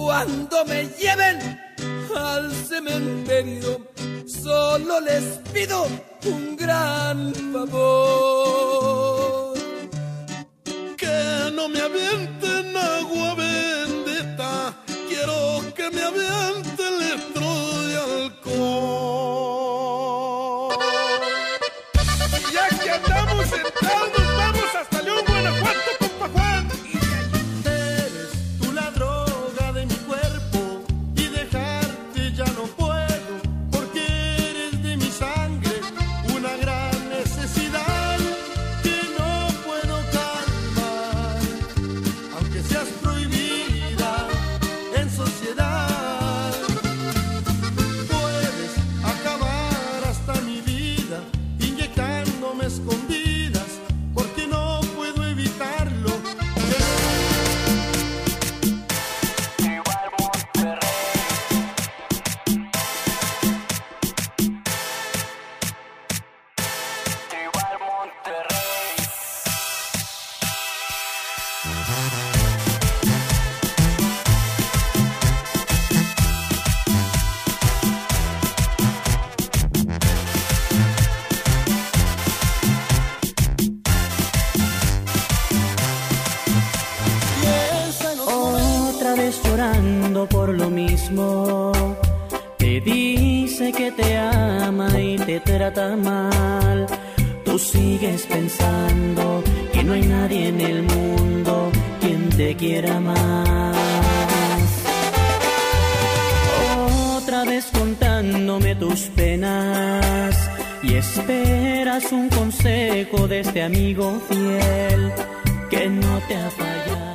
Cuando me lleven al cementerio, solo les pido un gran favor: que no me avienten agua bendita, quiero que me avienten litros de alcohol. Y ya que andamos sentados, nos vamos hasta León, Guanajuato, compa Juan. Eres tú la droga de mi cuerpo y dejarte ya no puedo, porque eres de mi sangre una gran necesidad que no puedo calmar, aunque seas prohibida en sociedad. Puedes acabar hasta mi vida inyectándome escondidas, porque no puedo evitarlo. Otra vez llorando por lo mismo, te dice que te ama y te trata mal. Tú sigues pensando que no hay nadie en el mundo quien te quiera más. Otra vez contándome tus penas y esperas un consejo de este amigo fiel que no te ha fallado.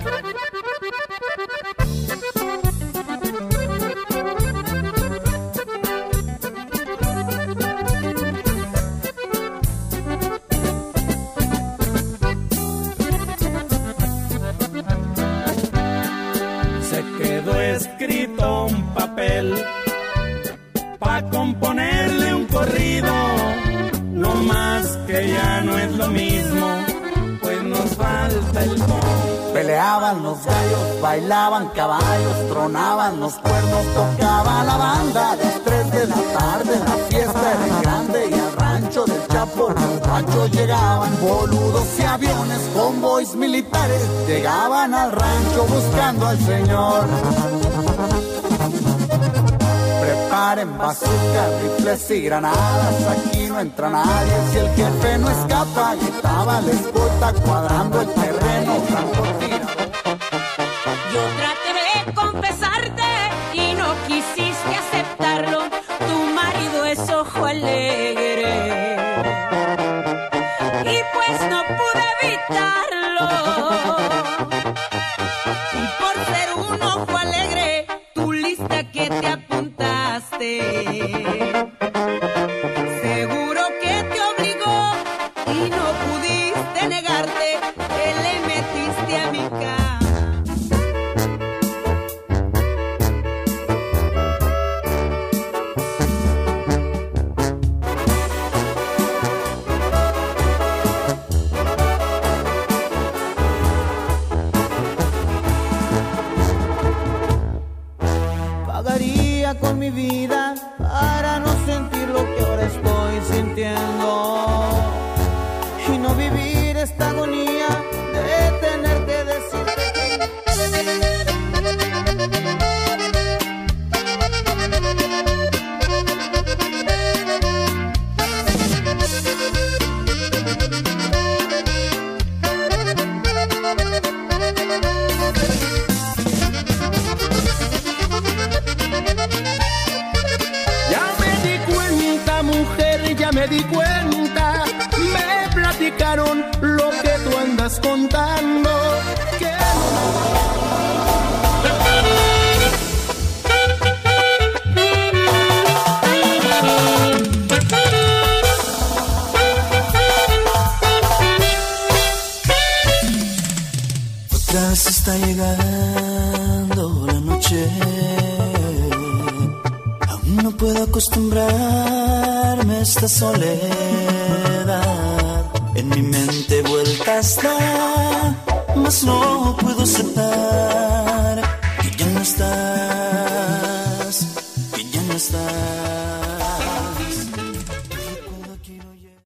Se quedó escrito un papel pa' componerle un corrido, no más que ya no es lo mismo, pues nos falta el ton. Peleaban los gallos, bailaban caballos, tronaban los cuernos, tocaba la banda. A las 3 de la tarde la fiesta era grande y al rancho del Chapo borrachos llegaban. Boludos y aviones, convoys militares llegaban al rancho buscando al señor. Preparen bazookas, rifles y granadas, aquí no entra nadie si el jefe no escapa. Y estaba la escolta cuadrando el terreno, Yo traté de confesarte y no quisiste aceptarlo. Tu marido es ojo alegre y pues no pude evitarlo. Y por ser un ojo alegre, tu lista que te apuntaste, seguro que te obligó y no pudiste negarte, que le metiste a mi cama. Pagaría con mi vida para no sentir lo que ahora estoy sintiendo y no vivir esta agonía de tener que decirte me di cuenta, me platicaron lo que tú andas contando, que otra vez está llegando la noche, aún no puedo acostumbrarme a esta soledad. En mi mente vueltas da, mas no puedo aceptar que ya no está. estar.